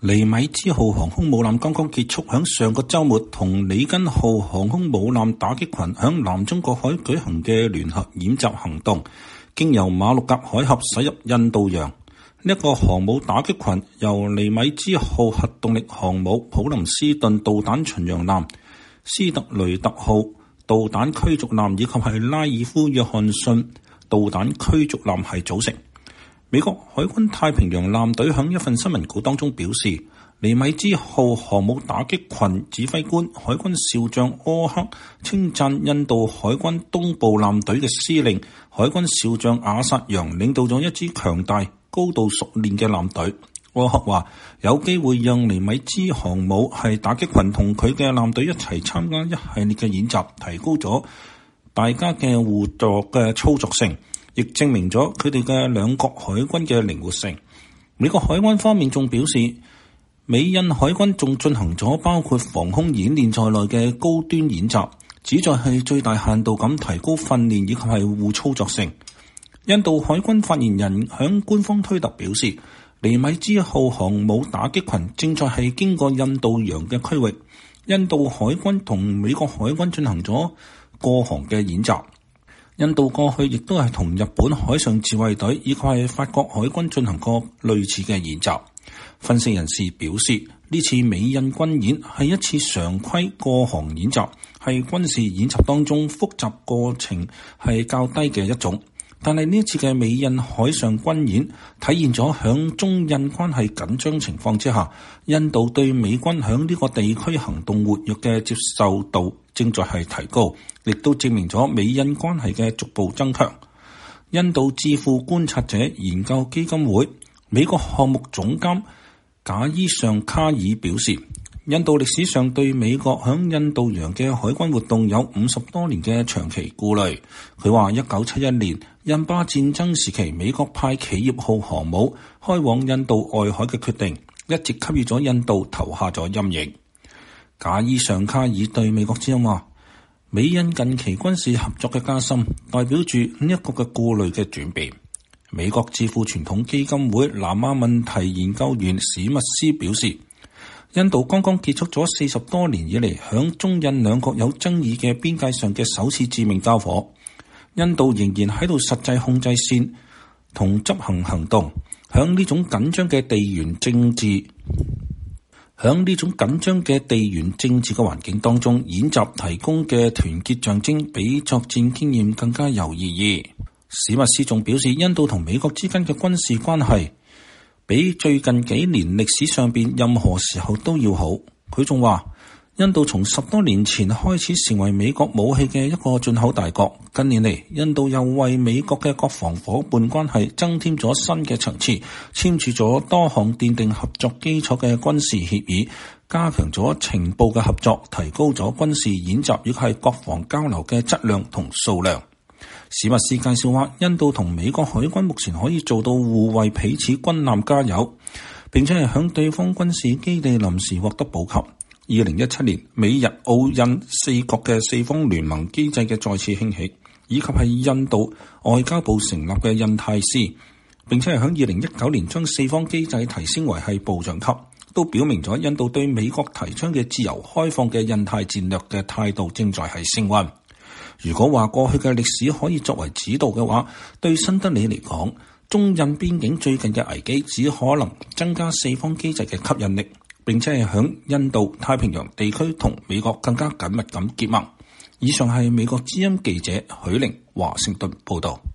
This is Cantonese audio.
尼米茲號航空母艦剛剛結束響上個週末同里根號航空母艦打擊群響南中國海舉行嘅聯合演習行動，經由馬六甲海峽駛入印度洋。呢一個航母打擊群由尼米茲號核動力航母、普林斯頓導彈巡洋艦、斯特雷特號導彈驅逐艦以及係拉爾夫約翰遜導彈驅逐艦係組成。美國海軍太平洋艦隊響一份新聞稿當中表示，尼米茲號航母打擊群指揮官海軍少將柯克稱讚印度海軍東部艦隊嘅司令海軍少將阿薩揚領導咗一支強大、高度熟練嘅艦隊。柯克話有機會讓尼米茲航母係打擊群同佢嘅艦隊一齊參加一系列嘅演習，提高咗大家嘅互助嘅操作性，亦證明咗佢哋嘅兩國海軍嘅靈活性。美國海軍方面仲表示，美印海軍仲進行咗包括防空演練在內嘅高端演習，旨在係最大限度咁提高訓練以及係互操作性。印度海軍發言人響官方推特表示，尼米茲號航母打擊群正在係經過印度洋嘅區域，印度海軍同美國海軍進行咗過航嘅演習。印度過去亦都係同日本海上自衛隊以及係法國海軍進行過類似嘅演習。分析人士表示，呢次美印軍演係一次常規過航演習，係軍事演習當中複雜過程係較低嘅一種。但係呢次嘅美印海上軍演體現咗響中印關係緊張情況之下，印度對美軍響呢個地區行動活躍嘅接受度正在係提高，亦都證明咗美印關係嘅逐步增強。印度智庫觀察者研究基金會美國項目總監賈伊尚卡爾表示，印度歷史上對美國響印度洋嘅海軍活動有50多年嘅長期顧慮。佢話1971年印巴戰爭時期，美國派企業號航母開往印度外海嘅決定，一直給予咗印度投下咗陰影。賈伊尚卡爾對美國之音話，美印近期軍事合作嘅加深，代表住呢一個嘅顧慮嘅轉變。美國智庫傳統基金會南亞問題研究員史密斯表示，印度剛剛結束咗40多年以嚟響中印兩國有爭議嘅邊界上嘅首次致命交火，印度仍然喺度實際控制線同執行行動，響呢種緊張嘅地緣政治嘅環境當中，演習提供嘅團結象徵比作戰經驗更加有意義。史密斯仲表示，印度同美國之間嘅軍事關係比最近幾年歷史上邊任何時候都要好。佢仲話，印度從10多年前開始成為美國武器嘅一個進口大國，近年嚟印度又為美國嘅國防夥伴關係增添咗新嘅層次，簽署咗多項奠定合作基礎嘅軍事協議，加強咗情報嘅合作，提高咗軍事演習亦係國防交流嘅質量同數量。史密斯介紹話，印度同美國海軍目前可以做到互為彼此軍艦加油，並且係向對方軍事基地臨時獲得補給。2017年美日澳印4國嘅4方聯盟機制嘅再次興起，以及係印度外交部成立嘅印太司，並且係響2019年將4方機制提升為係部長級，都表明咗印度對美國提倡嘅自由開放嘅印太戰略嘅態度正在係升溫。如果話過去嘅歷史可以作為指導嘅話，對新德里嚟講，中印邊境最近嘅危機只可能增加4方機制嘅吸引力，並且係響印度太平洋地區同美國更加緊密咁結盟。以上係美國之音記者許玲華盛頓報道。